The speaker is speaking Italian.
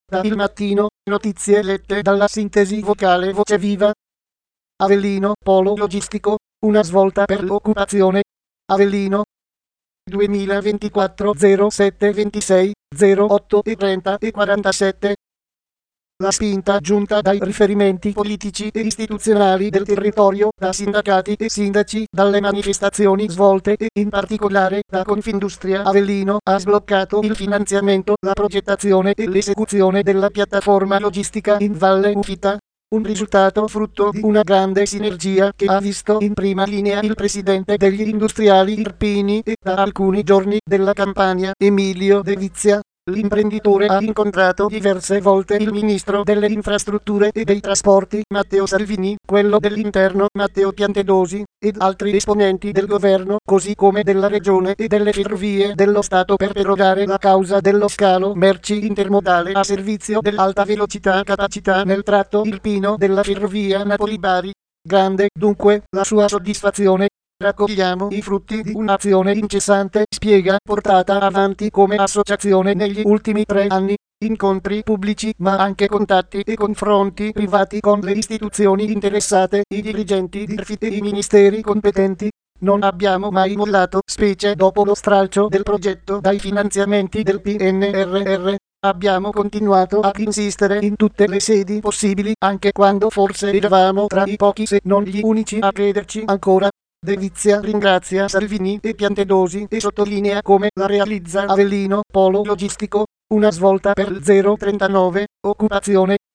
Da Il Mattino, notizie lette dalla sintesi vocale Voce Viva. Avellino, polo logistico, una svolta per l'occupazione. Avellino, 2024 07 26 08 e 30 e 47. La spinta giunta dai riferimenti politici e istituzionali del territorio, da sindacati e sindaci, dalle manifestazioni svolte e in particolare da Confindustria Avellino, ha sbloccato il finanziamento, la progettazione e l'esecuzione della piattaforma logistica in Valle Ufita. Un risultato frutto di una grande sinergia che ha visto in prima linea il presidente degli industriali irpini e da alcuni giorni della Campania, Emilio De Vizia. L'imprenditore ha incontrato diverse volte il ministro delle infrastrutture e dei trasporti, Matteo Salvini, quello dell'interno, Matteo Piantedosi, ed altri esponenti del governo, così come della regione e delle ferrovie dello Stato per perorare la causa dello scalo merci intermodale a servizio dell'alta velocità capacità nel tratto irpino della ferrovia Napoli-Bari. Grande, dunque, la sua soddisfazione. Raccogliamo i frutti di un'azione incessante, spiega, portata avanti come associazione negli ultimi 3 anni. Incontri pubblici ma anche contatti e confronti privati con le istituzioni interessate, i dirigenti di IRFIT e i ministeri competenti. Non abbiamo mai mollato, specie dopo lo stralcio del progetto dai finanziamenti del PNRR. Abbiamo continuato ad insistere in tutte le sedi possibili, anche quando forse eravamo tra i pochi se non gli unici a crederci ancora. De Vizia ringrazia Salvini e Piantedosi e sottolinea come la realizza Avellino, polo logistico, una svolta per il 039, occupazione.